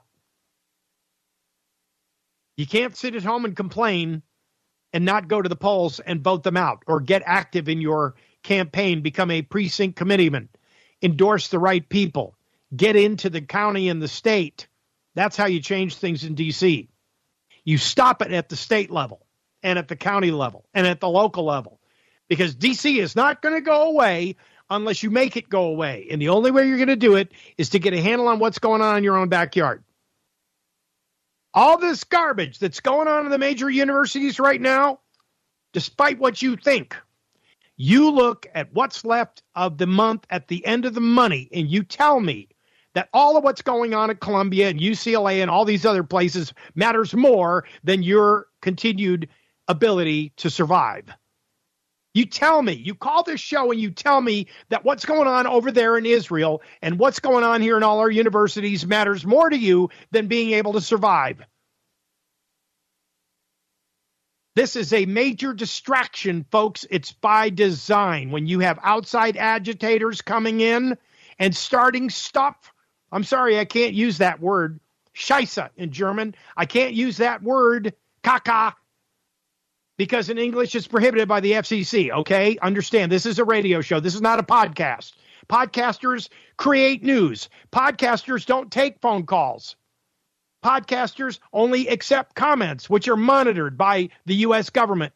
You can't sit at home and complain and not go to the polls and vote them out, or get active in your campaign, become a precinct committeeman, endorse the right people, get into the county and the state. That's how you change things in D.C. You stop it at the state level and at the county level and at the local level, because D.C. is not going to go away unless you make it go away. And the only way you're going to do it is to get a handle on what's going on in your own backyard. All this garbage that's going on in the major universities right now, despite what you think, you look at what's left of the month at the end of the money, and you tell me that all of what's going on at Columbia and UCLA and all these other places matters more than your continued ability to survive. You tell me, you call this show and you tell me that what's going on over there in Israel and what's going on here in all our universities matters more to you than being able to survive. This is a major distraction, folks. It's by design. When you have outside agitators coming in and starting stuff, I'm sorry, I can't use that word, Scheisse in German. I can't use that word, Kaka, because in English it's prohibited by the FCC, okay? Understand, this is a radio show. This is not a podcast. Podcasters create news. Podcasters don't take phone calls. Podcasters only accept comments, which are monitored by the U.S. government.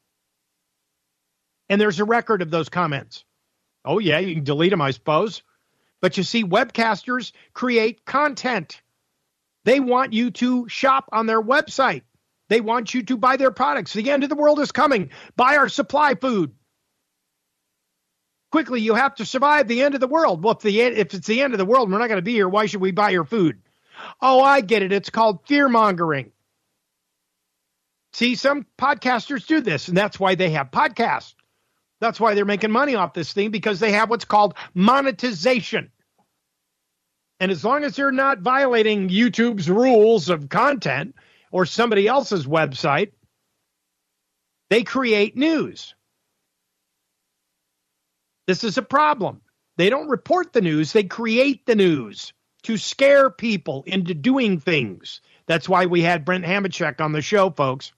And there's a record of those comments. Oh, yeah, you can delete them, I suppose. But you see, webcasters create content. They want you to shop on their website. They want you to buy their products. The end of the world is coming. Buy our supply food. Quickly, you have to survive the end of the world. Well, if it's the end of the world, we're not going to be here. Why should we buy your food? Oh, I get it. It's called fear-mongering. See, some podcasters do this, and that's why they have podcasts. That's why they're making money off this thing, because they have what's called monetization. And as long as they're not violating YouTube's rules of content or somebody else's website, they create news. This is a problem. They don't report the news. They create the news to scare people into doing things. That's why we had Brent Hamachek on the show, folks.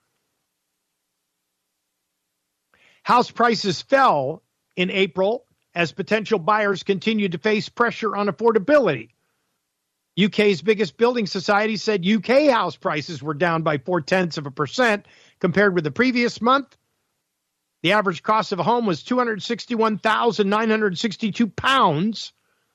House prices fell in April as potential buyers continued to face pressure on affordability. UK's biggest building society said UK house prices were down by 0.4% compared with the previous month. The average cost of a home was £261,962,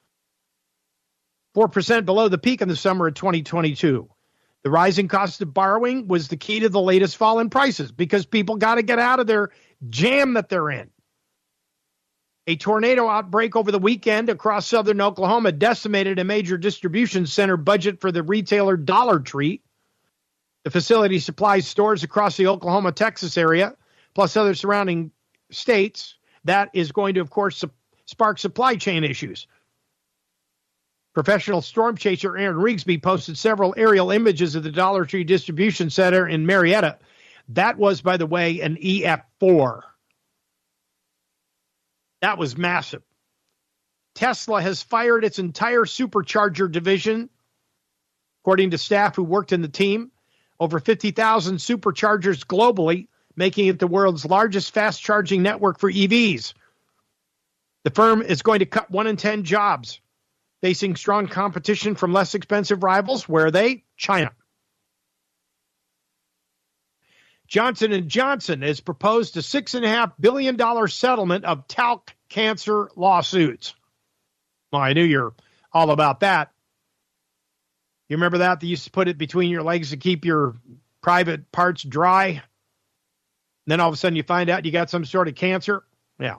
4% below the peak in the summer of 2022. The rising cost of borrowing was the key to the latest fall in prices, because people got to get out of their jam that they're in. A tornado outbreak over the weekend across southern Oklahoma decimated a major distribution center budget for the retailer Dollar Tree. The facility supplies stores across the Oklahoma-Texas area, plus other surrounding states. That is going to, of course, spark supply chain issues. Professional storm chaser Aaron Rigsby posted several aerial images of the Dollar Tree distribution center in Marietta. That was, by the way, an EF4. That was massive. Tesla has fired its entire supercharger division, according to staff who worked in the team. Over 50,000 superchargers globally, making it the world's largest fast-charging network for EVs. The firm is going to cut 1 in 10 jobs, facing strong competition from less expensive rivals. Where are they? China. Johnson & Johnson has proposed a $6.5 billion settlement of talc cancer lawsuits. Well, I knew you're all about that. You remember that? They used to put it between your legs to keep your private parts dry. And then all of a sudden you find out you got some sort of cancer. Yeah.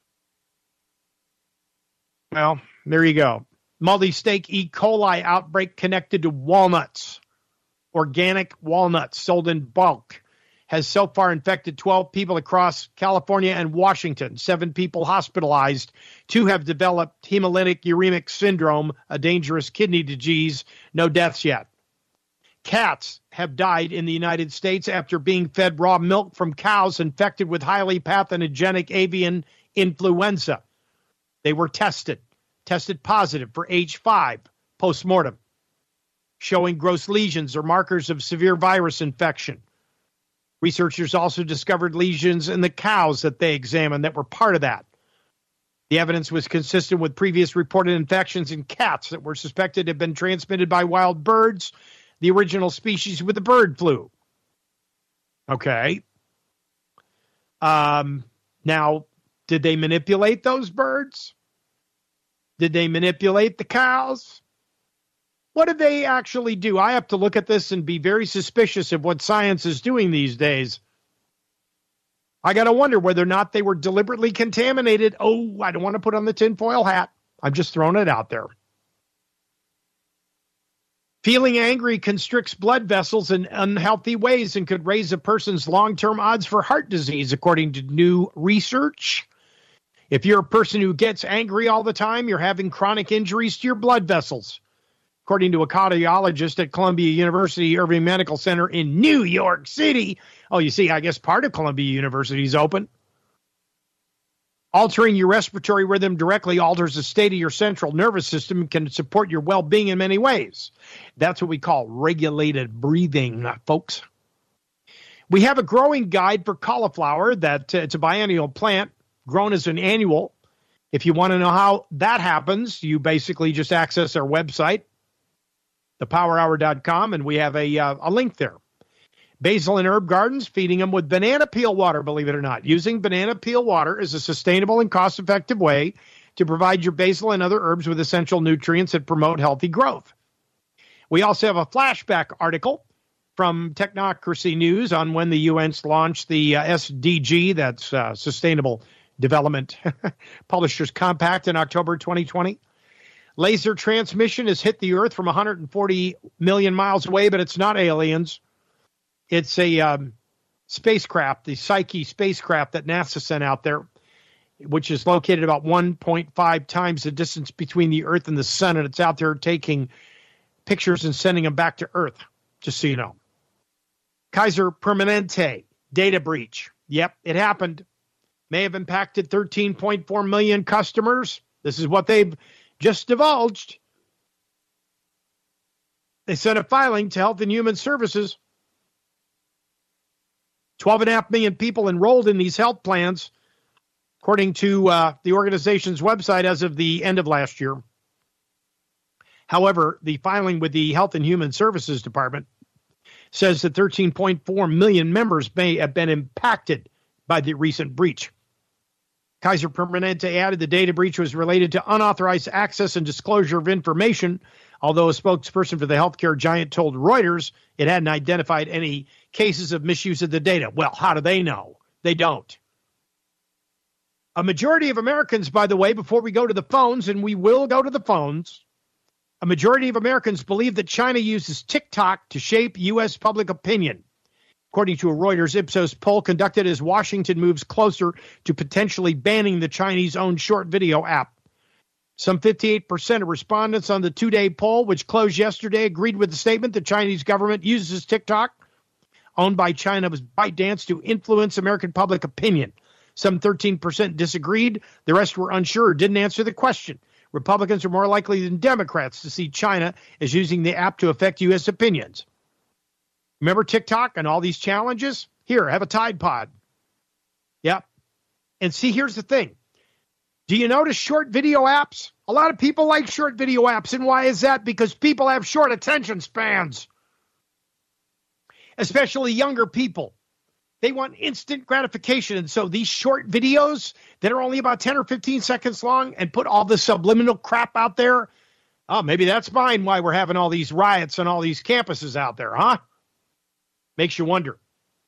Well, there you go. Multi-stake E. coli outbreak connected to walnuts. Organic walnuts sold in bulk has so far infected 12 people across California and Washington. 7 people hospitalized. 2 have developed hemolytic uremic syndrome, a dangerous kidney disease. No deaths yet. Cats have died in the United States after being fed raw milk from cows infected with highly pathogenic avian influenza. They were tested positive for H5 postmortem, showing gross lesions or markers of severe virus infection. Researchers also discovered lesions in the cows that they examined that were part of that. The evidence was consistent with previous reported infections in cats that were suspected to have been transmitted by wild birds, the original species with the bird flu. Okay. Now, did they manipulate those birds? Did they manipulate the cows? What did they actually do? I have to look at this and be very suspicious of what science is doing these days. I got to wonder whether or not they were deliberately contaminated. Oh, I don't want to put on the tinfoil hat. I'm just throwing it out there. Feeling angry constricts blood vessels in unhealthy ways and could raise a person's long-term odds for heart disease, according to new research. If you're a person who gets angry all the time, you're having chronic injuries to your blood vessels, according to a cardiologist at Columbia University Irving Medical Center in New York City. Oh, you see, I guess part of Columbia University is open. Altering your respiratory rhythm directly alters the state of your central nervous system and can support your well-being in many ways. That's what we call regulated breathing, folks. We have a growing guide for cauliflower that it's a biennial plant grown as an annual. If you want to know how that happens, you basically just access our website, thepowerhour.com, and we have a link there. Basil and herb gardens, feeding them with banana peel water, believe it or not. Using banana peel water is a sustainable and cost-effective way to provide your basil and other herbs with essential nutrients that promote healthy growth. We also have a flashback article from Technocracy News on when the UN's launched the SDG, that's Sustainable Development Publishers Compact, in October 2020. Laser transmission has hit the Earth from 140 million miles away, but it's not aliens. It's a spacecraft, the Psyche spacecraft that NASA sent out there, which is located about 1.5 times the distance between the Earth and the sun, and it's out there taking pictures and sending them back to Earth, just so you know. Kaiser Permanente, data breach. Yep, it happened. May have impacted 13.4 million customers. This is what they've just divulged. They sent a filing to Health and Human Services. 12.5 million people enrolled in these health plans, according to the organization's website as of the end of last year. However, the filing with the Health and Human Services Department says that 13.4 million members may have been impacted by the recent breach. Kaiser Permanente added the data breach was related to unauthorized access and disclosure of information, although a spokesperson for the healthcare giant told Reuters it hadn't identified any cases of misuse of the data. Well, how do they know? They don't. A majority of Americans, by the way, before we go to the phones, and we will go to the phones, a majority of Americans believe that China uses TikTok to shape U.S. public opinion, according to a Reuters Ipsos poll conducted as Washington moves closer to potentially banning the Chinese-owned short video app. Some 58% of respondents on the two-day poll, which closed yesterday, agreed with the statement the Chinese government uses TikTok, owned by China's ByteDance, to influence American public opinion. Some 13% disagreed. The rest were unsure or didn't answer the question. Republicans are more likely than Democrats to see China as using the app to affect U.S. opinions. Remember TikTok and all these challenges? Here, have a Tide Pod. Yep. And see, here's the thing. Do you notice short video apps? A lot of people like short video apps. And why is that? Because people have short attention spans. Especially younger people. They want instant gratification. And so these short videos that are only about 10 or 15 seconds long and put all the subliminal crap out there. Oh, maybe that's mine why we're having all these riots and all these campuses out there, huh? Makes you wonder.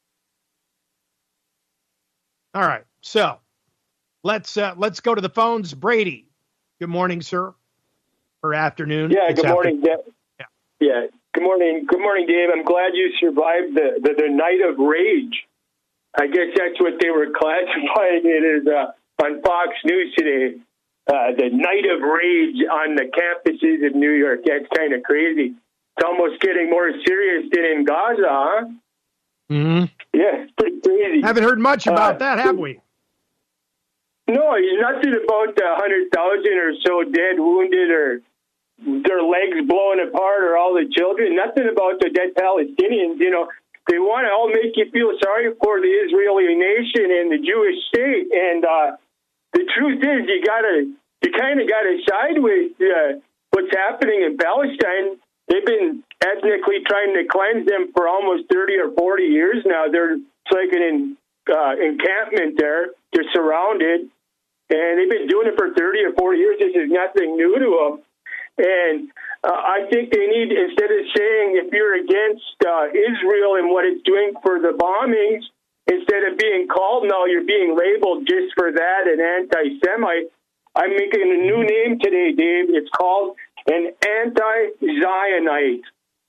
All right. So let's go to the phones. Brady. Good morning, sir. Or afternoon. Yeah, good morning. Yeah. Good morning. Good morning, Dave. I'm glad you survived the night of rage. I guess that's what they were classifying it as on Fox News today. The night of rage on the campuses of New York. That's kind of crazy. It's almost getting more serious than in Gaza, huh? Mm-hmm. Yeah, it's pretty crazy. Haven't heard much about that, have we? No, nothing about 100,000 or so dead, wounded, or their legs blown apart, or all the children. Nothing about the dead Palestinians. You know, they want to all make you feel sorry for the Israeli nation and the Jewish state. And the truth is, you kind of got to side with what's happening in Palestine. They've been ethnically trying to cleanse them for almost 30 or 40 years now. It's like an encampment there. They're surrounded. And they've been doing it for 30 or 40 years. This is nothing new to them. And I think they need, instead of saying if you're against Israel and what it's doing for the bombings, instead of being called now, you're being labeled just for that, an anti-Semite. I'm making a new name today, Dave. It's called an anti-Zionite.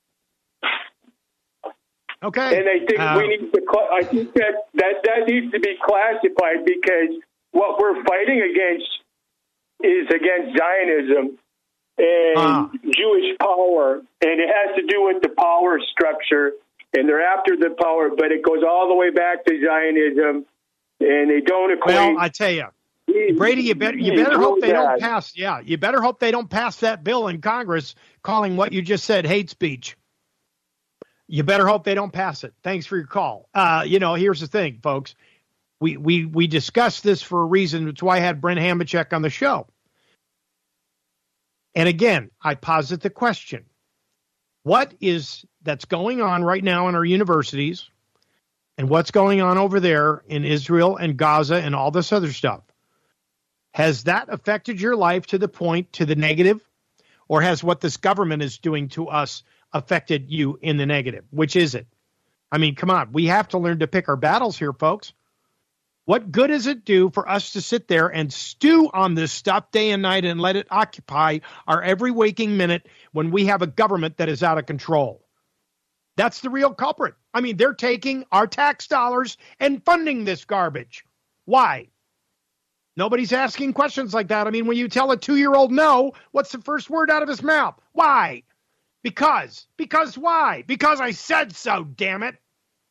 Okay. And I think we need to. I think that needs to be classified, because what we're fighting against is against Zionism and Jewish power, and it has to do with the power structure, and they're after the power, but it goes all the way back to Zionism, and they don't equate. Well, I tell you, Brady, you better hope they don't pass. Yeah, you better hope they don't pass that bill in Congress calling what you just said hate speech. You better hope they don't pass it. Thanks for your call. Here's the thing, folks. We discussed this for a reason. It's why I had Brent Hamachek on the show. And again, I posit the question. What is that's going on right now in our universities, and what's going on over there in Israel and Gaza and all this other stuff? Has that affected your life to the negative? Or has what this government is doing to us affected you in the negative? Which is it? I mean, come on. We have to learn to pick our battles here, folks. What good does it do for us to sit there and stew on this stuff day and night and let it occupy our every waking minute when we have a government that is out of control? That's the real culprit. I mean, they're taking our tax dollars and funding this garbage. Why? Nobody's asking questions like that. I mean, when you tell a 2-year-old no, what's the first word out of his mouth? Why? Because why? Because I said so, damn it.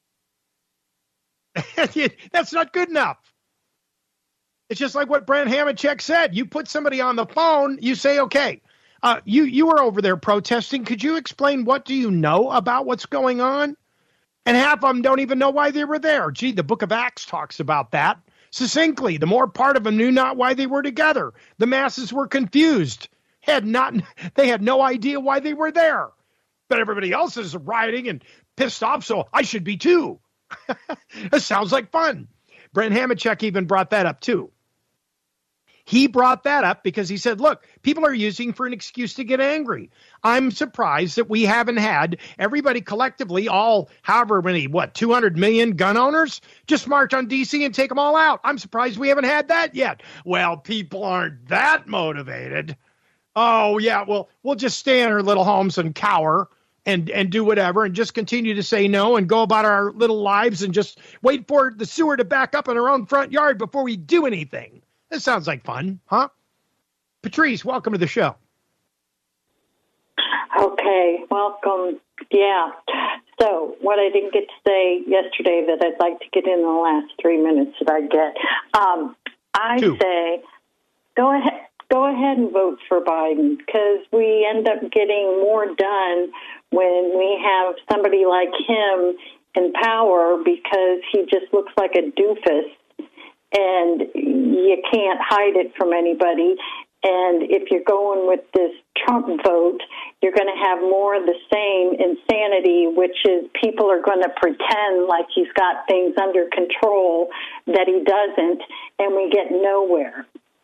That's not good enough. It's just like what Brent Hamachek said. You put somebody on the phone, you say, okay, you were over there protesting. Could you explain what do you know about what's going on? And half of them don't even know why they were there. Gee, the book of Acts talks about that succinctly. The more part of them knew not why they were together. The masses were confused. They had no idea why they were there. But everybody else is rioting and pissed off, so I should be too. It sounds like fun. Brent Hamachek even brought that up too. He brought that up because he said, look, people are using for an excuse to get angry. I'm surprised that we haven't had everybody collectively, all however many, 200 million gun owners, just march on D.C. and take them all out. I'm surprised we haven't had that yet. Well, people aren't that motivated. Oh, yeah, well, we'll just stay in our little homes and cower and do whatever and just continue to say no and go about our little lives and just wait for the sewer to back up in our own front yard before we do anything. This sounds like fun, huh? Patrice, welcome to the show. Okay, welcome. Yeah. So what I didn't get to say yesterday that I'd like to get in the last 3 minutes that I get, I say, go go ahead and vote for Biden, because we end up getting more done when we have somebody like him in power, because he just looks like a doofus, and you can't hide it from anybody. And if you're going with this Trump vote, you're going to have more of the same insanity, which is people are going to pretend like he's got things under control that he doesn't, and we get nowhere.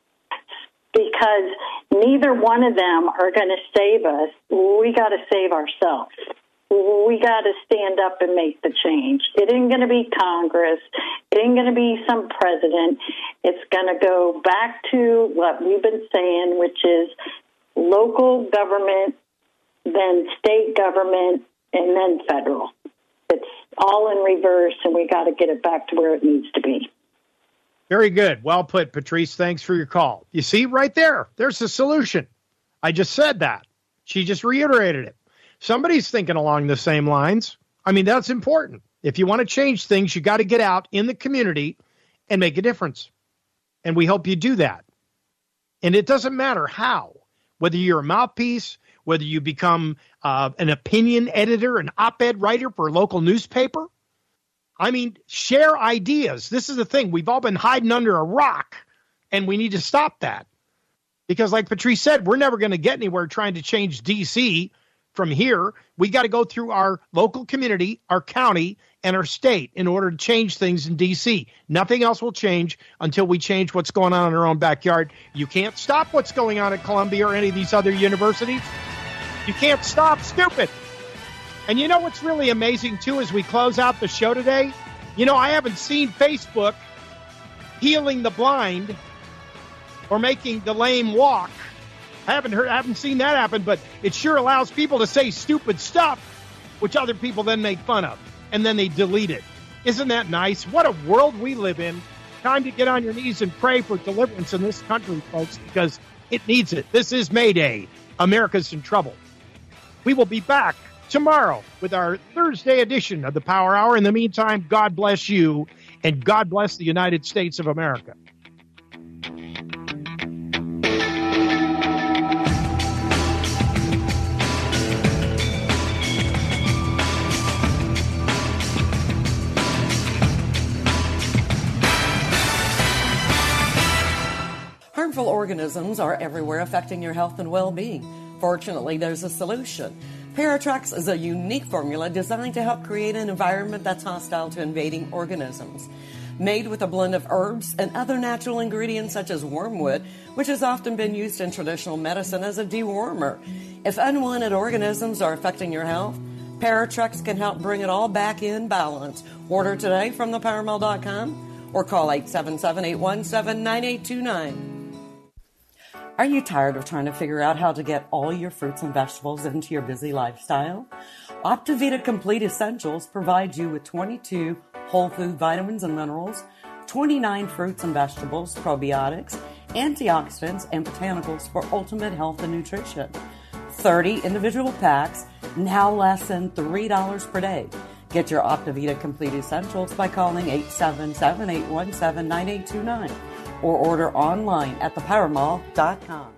Because neither one of them are going to save us. We got to save ourselves. We got to stand up and make the change. It ain't going to be Congress. It ain't going to be some president. It's going to go back to what we've been saying, which is local government, then state government, and then federal. It's all in reverse, and we got to get it back to where it needs to be. Very good. Well put, Patrice. Thanks for your call. You see, right there, there's the solution. I just said that. She just reiterated it. Somebody's thinking along the same lines. I mean, that's important. If you want to change things, you got to get out in the community and make a difference. And we hope you do that. And it doesn't matter how, whether you're a mouthpiece, whether you become an opinion editor, an op-ed writer for a local newspaper. I mean, share ideas. This is the thing. We've all been hiding under a rock, and we need to stop that. Because like Patrice said, we're never going to get anywhere trying to change D.C. from here. We got to go through our local community, our county, and our state in order to change things in D.C. Nothing else will change until we change what's going on in our own backyard. You can't stop what's going on at Columbia or any of these other universities. You can't stop stupid. And you know what's really amazing, too, as we close out the show today? You know, I haven't seen Facebook healing the blind or making the lame walk. I haven't seen that happen, but it sure allows people to say stupid stuff, which other people then make fun of, and then they delete it. Isn't that nice? What a world we live in. Time to get on your knees and pray for deliverance in this country, folks, because it needs it. This is May Day. America's in trouble. We will be back tomorrow with our Thursday edition of the Power Hour. In the meantime, God bless you, and God bless the United States of America. Harmful organisms are everywhere, affecting your health and well-being. Fortunately, there's a solution. Paratrex is a unique formula designed to help create an environment that's hostile to invading organisms. Made with a blend of herbs and other natural ingredients such as wormwood, which has often been used in traditional medicine as a dewormer. If unwanted organisms are affecting your health, Paratrex can help bring it all back in balance. Order today from thepowermill.com or call 877-817-9829. Are you tired of trying to figure out how to get all your fruits and vegetables into your busy lifestyle? Optivita Complete Essentials provides you with 22 whole food vitamins and minerals, 29 fruits and vegetables, probiotics, antioxidants, and botanicals for ultimate health and nutrition. 30 individual packs, now less than $3 per day. Get your Optivita Complete Essentials by calling 877-817-9829. or order online at thepowermall.com.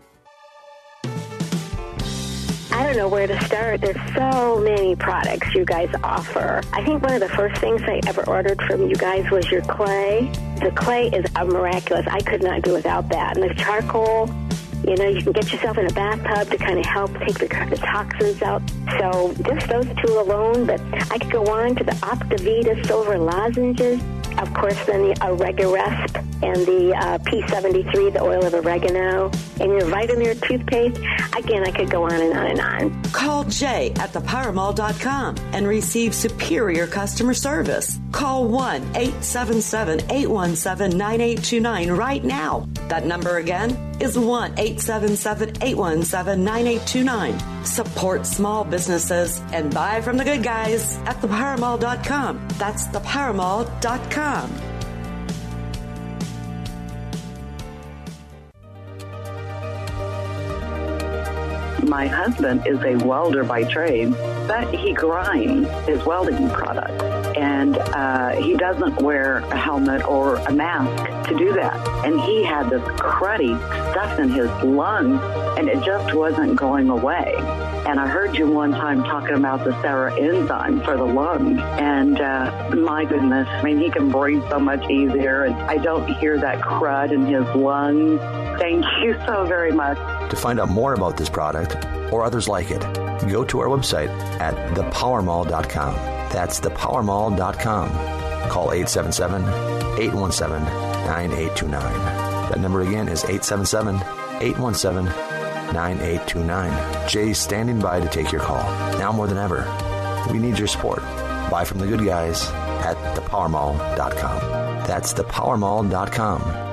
I don't know where to start. There's so many products you guys offer. I think one of the first things I ever ordered from you guys was your clay. The clay is miraculous. I could not do without that. And the charcoal, you know, you can get yourself in a bathtub to kind of help take the toxins out. So just those two alone, but I could go on to the Optivita Silver Lozenges. Of course, then the Oregaresp and the P73, the oil of oregano, and your Vitamir toothpaste. Again, I could go on and on and on. Call Jay at thepowermall.com and receive superior customer service. Call 1-877-817-9829 right now. That number again is 1-877-817-9829. Support small businesses and buy from the good guys at thepowermall.com. That's thepowermall.com. My husband is a welder by trade, but he grinds his welding products. and he doesn't wear a helmet or a mask to do that. And he had this cruddy stuff in his lungs, and it just wasn't going away. And I heard you one time talking about the Sarah enzyme for the lungs. And my goodness, I mean, he can breathe so much easier. And I don't hear that crud in his lungs. Thank you so very much. To find out more about this product or others like it, go to our website at thepowermall.com. That's thepowermall.com. Call 877-817-9829. That number again is 877-817-9829. Jay's standing by to take your call. Now more than ever, we need your support. Buy from the good guys at thepowermall.com. That's thepowermall.com.